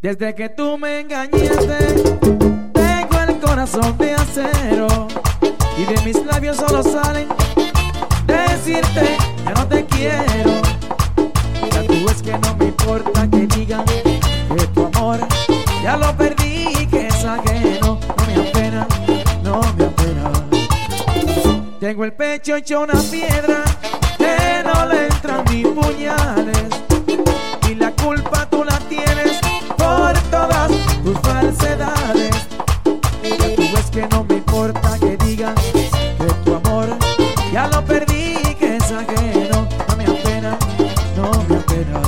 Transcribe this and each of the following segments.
Desde que tú me engañaste, tengo el corazón de acero y de mis labios solo salen decirte que no te quiero. Ya tú ves que no me importa que digan que tu amor ya lo perdí, que es ajeno. No me apena, no me apena. Tengo el pecho hecho una piedra que no le entran ni puñales, y la culpa tú la tienes por todas tus falsedades. Ya tú ves que no me importa que digan que tu amor ya lo perdí, que es ajeno. No me apena, no me apena.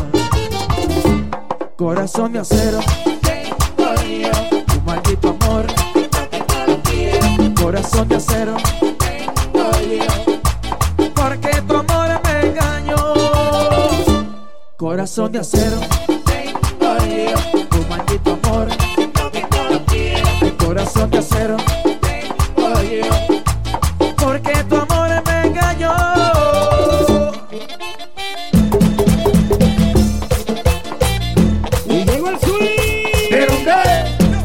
Corazón de acero, tengo yo, tu maldito amor. Corazón de acero, tengo yo, porque tu amor me engañó. Corazón de acero, tengo yo, tu maldito amor. El corazón de acero, tengo yo, porque tu amor me engañó. Y llegó el swing. ¿Pero qué?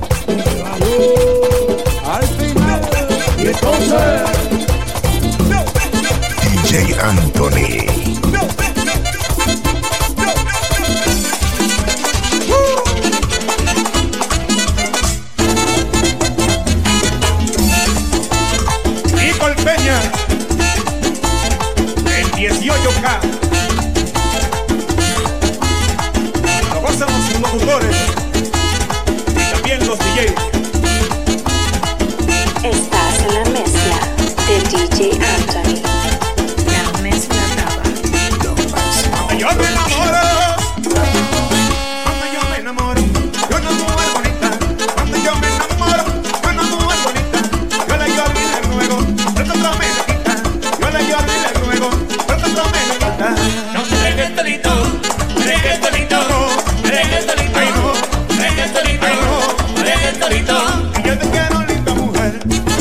Al final. Y entonces DJ Anthony. Nicole Peña en 18K. Lo gozan los locutores y también los DJs. Estás en la mezcla de DJ Anthony. La mezcla brava. Cuando yo me enamoro, cuando yo me enamoro, yo una mujer bonita. Cuando yo me enamoro, yo una mujer bonita. Yo le lloro y le ruego, pero otra me la quita. Yo le lloro y le ruego, pero otra me la quita. No, reggaetonito, reggaetonito, reggaetonito, ay no, reggaetonito, ay no, reggaetonito. Y yo te quiero, linda mujer.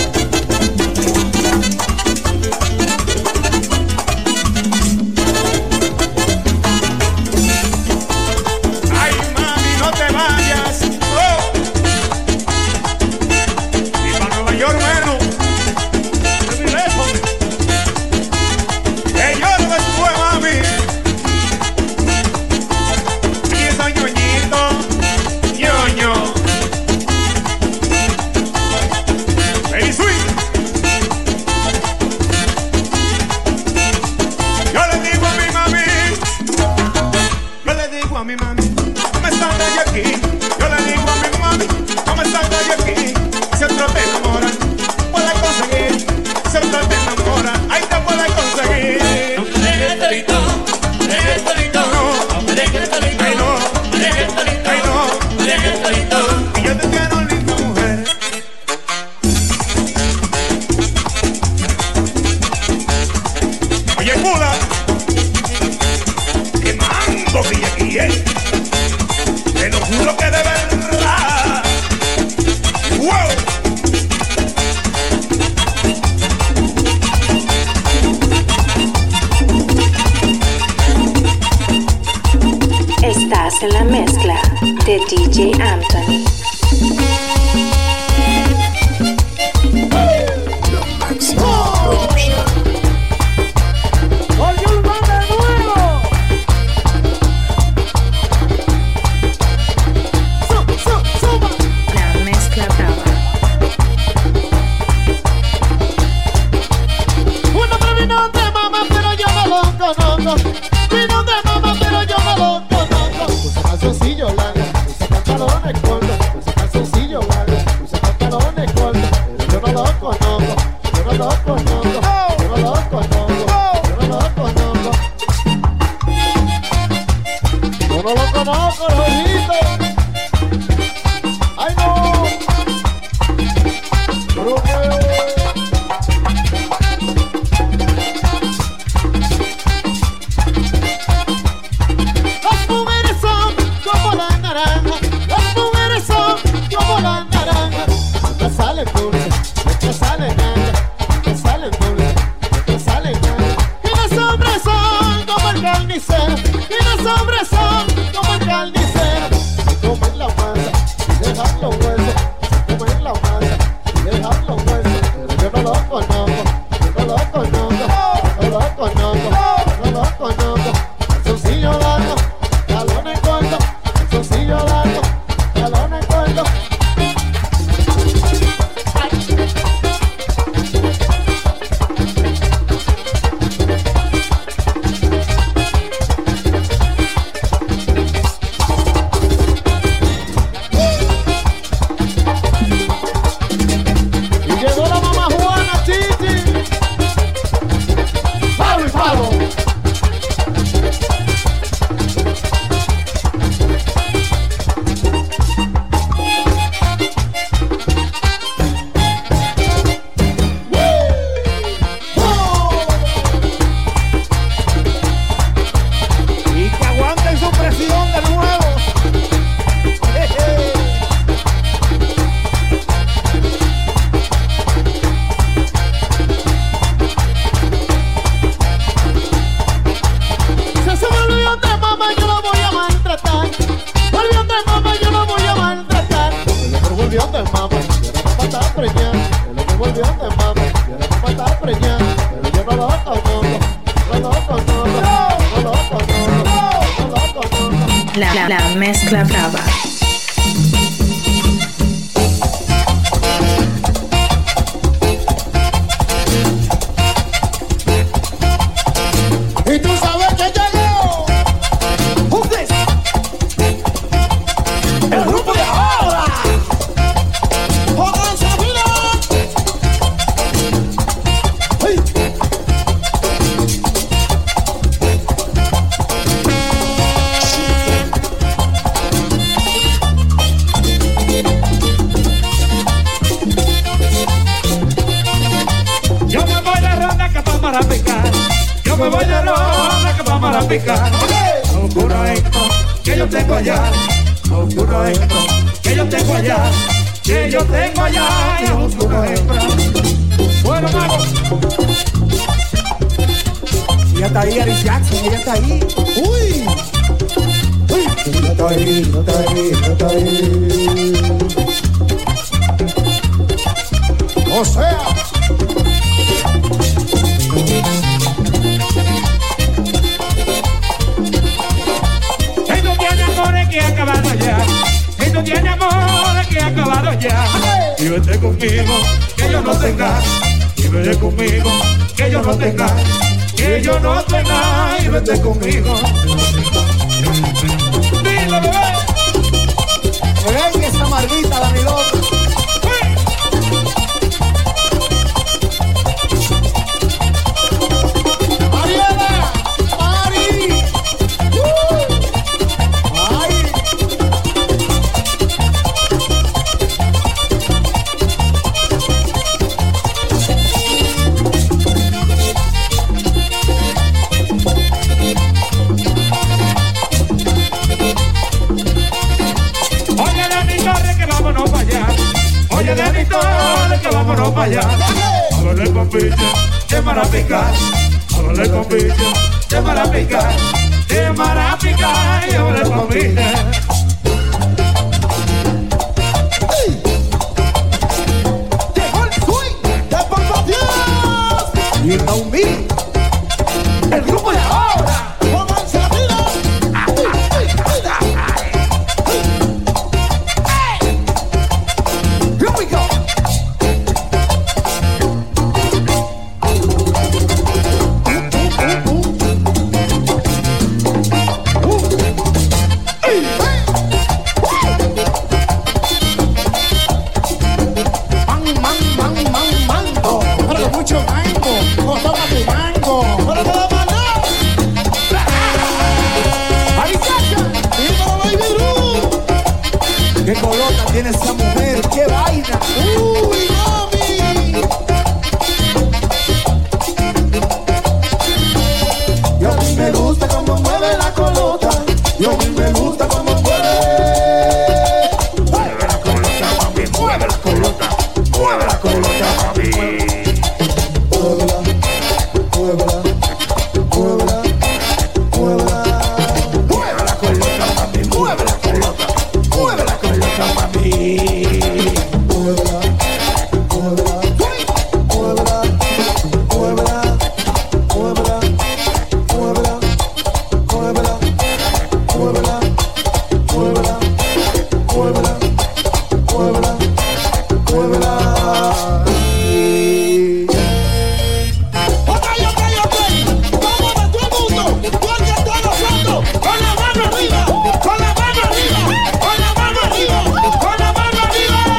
Ay, mami, no te vayas. Oh. Y para Nueva York, bueno, es mi lejos. Que yo no después, mami. Y esa ñoñito, ñoño. Baby sweet. Yo le digo a mi mami. Yo le digo a mi mami, no me salga de aquí. Yo le digo a mi mami, no me salga de aquí. Si otro te enamora, puede conseguir. Si otro te enamora, ahí te puede conseguir. Reggaetonito, reggaetonito, reggaetonito, ay no, reggaetonito, ay no, reggaetonito. Y yo te quiero, linda mujer. Oye, Pula, que mando que aquí, te lo juro que de verdad. ¡Wow! Estás en la mezcla de DJ Anthony. Oye, un gol de nuevo. Suba. La mezcla brava. Uno pero vino de mamá, pero yo no lo conozco. Vino de mamá, pero yo no lo conozco. Usa calzoncillo largo, usa pantalones cortos, usa calzoncillo largo. volvió de mama, yo no me está preñada. Él me volvió de mama, yo no me está preñada. Pero yo no lo conozco, no lo conozco, no lo conozco, no lo conozco. La mezcla brava. Y tú sabes que llegó. ¿Ustedes? El grupo de ahora. ¡Jódanse la vida! ¡Hey! Yo me voy de ronda que vamos a picar. Yo me voy de ronda que vamos a picar. Oscuro esto que yo tengo allá. Oscuro esto que yo tengo allá. Que yo tengo allá. Y oscuro esto. Bueno, vamos. Ya está ahí Aris Jackson, ella está ahí. ¡Uy! ¡Uy! No está ahí, no está ahí, no está ahí. O sea, Esto tiene amores que ha acabado ya. Esto tiene amores que ha acabado ya. Y vete conmigo, que yo no tenga. Y vete conmigo, que yo no tenga. Que yo no tenga. Y vete conmigo. Dile, bebé. oye, esa marguita, la milota. ¡Mariela! ¡Mari! ¡Ay! Oye, de mi torre que vámonos para allá. Oye, de mi torre que vámonos para allá. Háblale con piche, de marapica. Háblale con piche, de marapica. De marapica y háblale con piche. ¡Llegó el swing de Papá Dios! Y está un mil. El grupo de ahora. ¡Pónganse la vida! Here we go. Mango, pero con mucho mango, con toma tu mango, pero te la mano. Ahí está. Dímelo, baby Blue. Qué colota tiene esa mujer. Qué vaina. Uy, mami. Y a mí me gusta cómo mueve la colota. Y a mí me gusta cómo mueve. Mueve la colota, mami, mueve la colota. Mueve la colota, mami. Mueve la colota, mami, mueve la colota. Mueve la colota, mami. Ok. Vamos a todo el mundo. Porque está nosotros. Con la mano arriba. Con la mano arriba. Con la mano arriba. Con la mano arriba.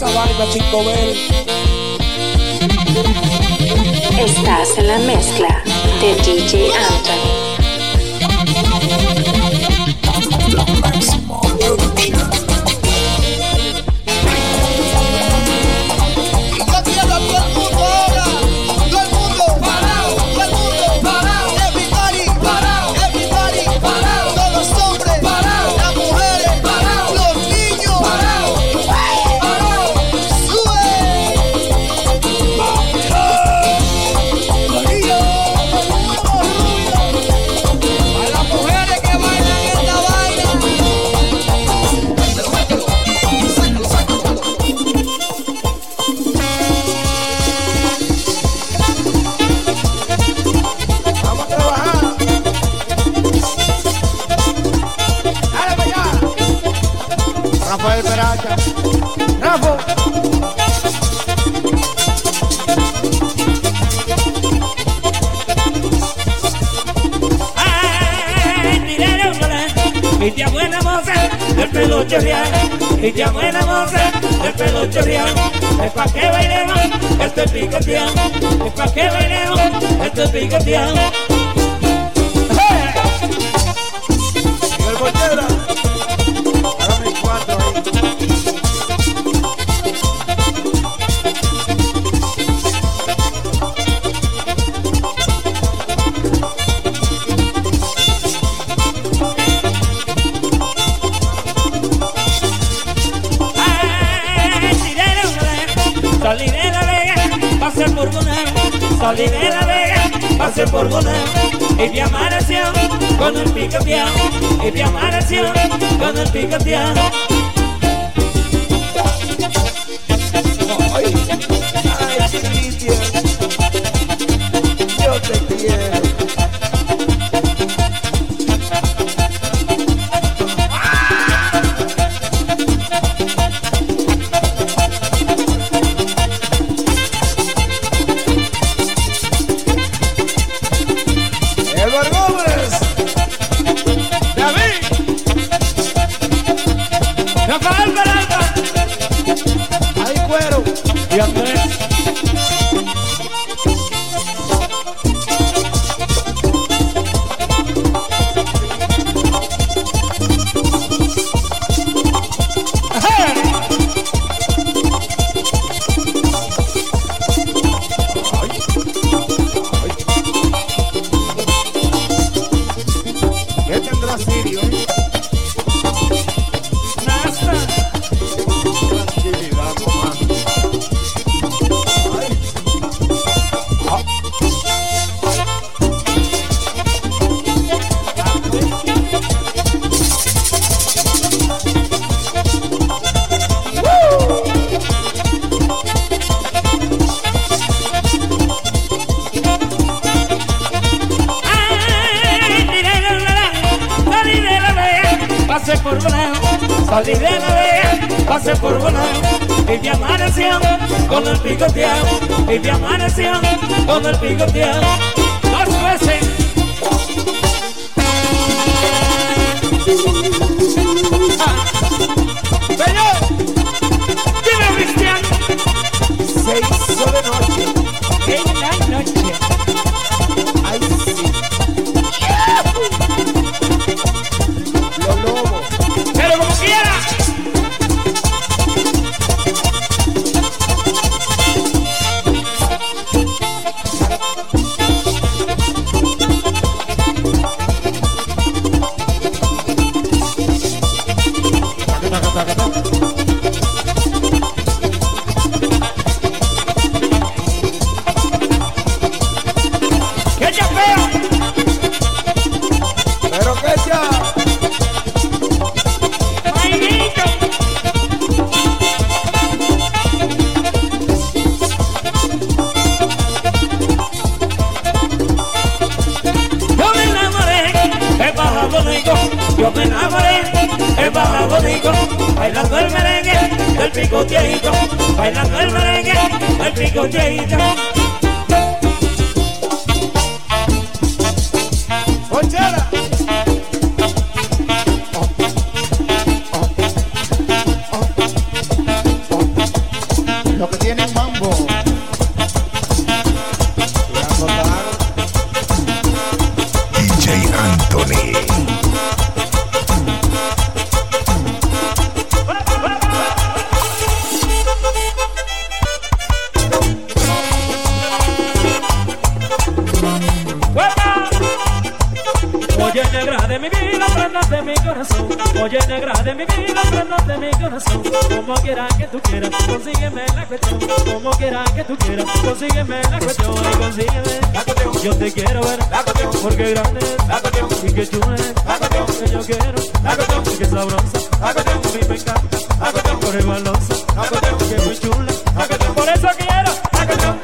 esa vaina sin comer. Estás en la mezcla de DJ Anthony. La máxima producción. Rafael Peracha. Rafa. Ay, tiré y te buena moza, el pelo chorreado. Y te buena moza, el pelo chorreado. Es pa' que bailemos, estoy picoteado. Es pa' que bailemos, estoy picoteado. Y el Bochera. Hágame 4 ahí. Salí de la Vega, pasé por Bonao. Salí de la Vega, pasé por Bonao. Y me amaneció con el picoteado. Y me amaneció con el picoteado. Ay, chiquitia. Yo te quiero. Rafael Peralta Ay, cuero. y Andrés. ¿Qué tendrá Sirio? Tranquilidad, hermano. Pasé por Bonao, salí de la Vega, pasé por Bonao. Y me amaneció con el picoteado. Y me amaneció con el picoteado. 2 veces. ¡Señor! Dime, Cristian. Se hizo de noche. En la noche. Ay, sí. Los lobos. Pero como quiera. ¡Qué chapeo! Pero que ya. ¡Mainito! Yo me enamoré, es baja bonito. Yo me enamoré, es baja bonito. Bailando el merengue, el picoteadito. Bailando el merengue, el picoteadito. Bochera. buen mambo. Y a total. DJ Anthony. Oye, negra de mi vida, prendas de mi corazón. Oye, negra de mi vida, prendas de mi corazón. Como quiera que tú quieras, consígueme la cuestión. Como quiera que tú quieras, consígueme la cuestión. Y consígueme la cuestión. Yo te quiero ver la cuestión, porque grande es la cuestión y que chula es la cuestión. Que yo quiero la cuestión y que sabrosa la cuestión. A mí me encanta la cuestión, por el balosa la cuestión, que muy chula la cuestión. Por eso quiero la cuestión.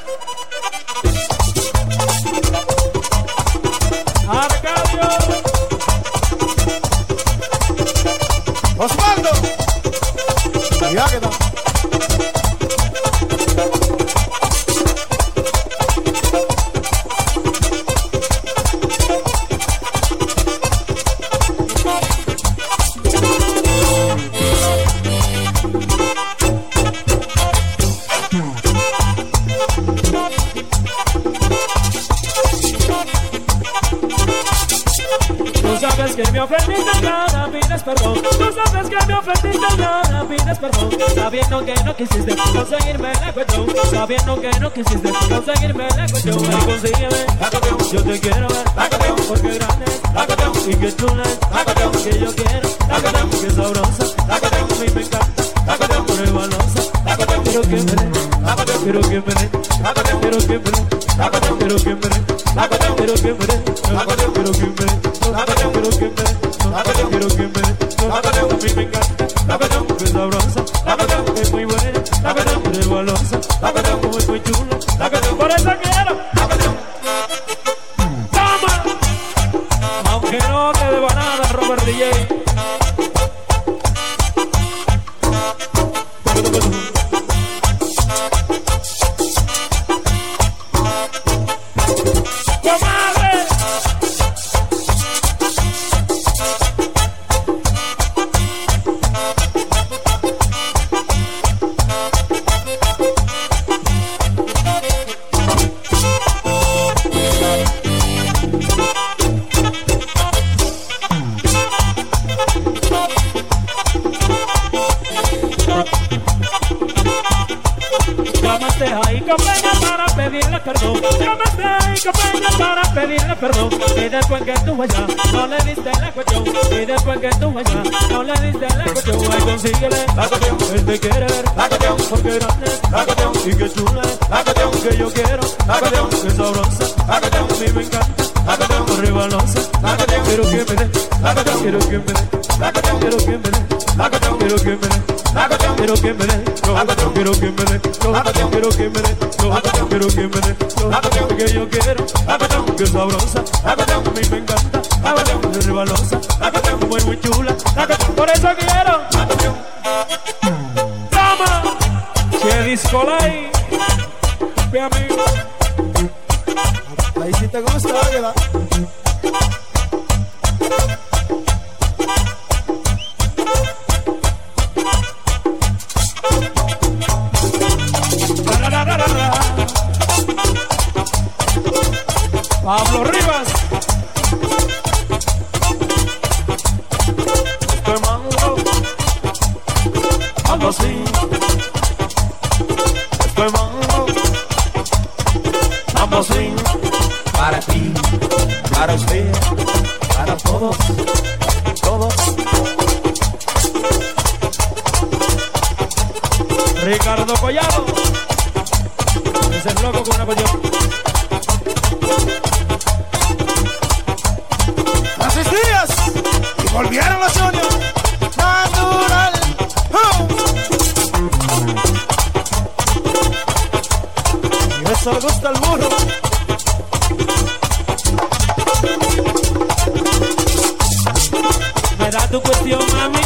Arcadio Osvaldo. Ya quedó. sabes que me ofendiste, nada pides perdón. Tú sabes que me ofendiste, nada pides perdón. Sabiendo que no quisiste conseguirme la cuestión, sabiendo que no quisiste conseguirme la cuestión. Y consígueme la cuestión, yo te quiero ver la cuestión, porque grande es la cuestión y que chula es la cuestión, que yo quiero la cuestión, que sabrosa la cuestión, a mí me encanta la cuestión, pruebalosa la cuestión, quiero que me dé la cuestión, quiero que me dé la cuestión, quiero que me dé la cuestión, quiero que me dé la cuestión, quiero que me dé la cuestión, quiero que me dé la cuestión, quiero que me dé la cuestión, quiero que me dé la cuestión, a mí me encanta la cuestión, que es sabrosa la cuestión, que es muy buena la cuestión, que es balosa la cuestión, como es muy chula la cuestión, por eso quiero la cuestión. ¡Toma! Aunque no te deba nada, Robert DJ. Perdón, y después que tú allá no le diste la cuestión, y después que tú allá no le diste la cuestión, ay consíguele la cuestión, él te quiere ver la cuestión, porque grande es la cuestión, y que chula es la cuestión, que yo quiero la cuestión, que sabrosa la cuestión, a mí me encanta la cuestión, rebalosa la cuestión, quiero que me dé la cuestión, quiero que me dé la cuestión, quiero que me dé la cuestión, quiero que me dé la cuestión, quiero que me dé la cuestión, quiero que me dé la cuestión, quiero que me dé la cuestión, quiero que me dé la cuestión, que yo quiero la cuestión, que sabrosa la cuestión, a mí me encanta la cuestión, que rebalosa la cuestión, como es muy chula la cuestión, por eso quiero la cuestión. ¡Toma! ¡Che disco lay! Mi amigo. Ahí sí te gusta, ¿verdad? Pablo Rivas. Estoy mango. Algo así. Estoy mango. Algo así. Para ti, para usted, para todos, todos. Ricardo Collado. Es el loco con una cuestión. Y volvieron los Juniors. Natural. Y eso le gusta al burro. Me da tu cuestión, mami.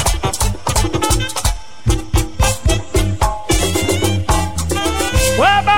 ¡Guapa!